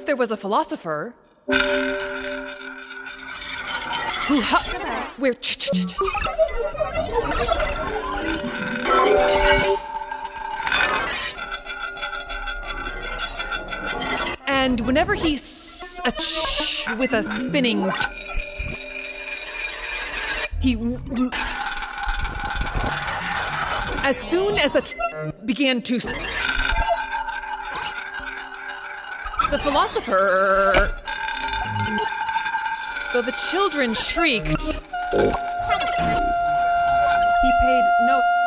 there was a philosopher who where and whenever he with a spinning he as soon as the began to the philosopher, though the children shrieked, he paid no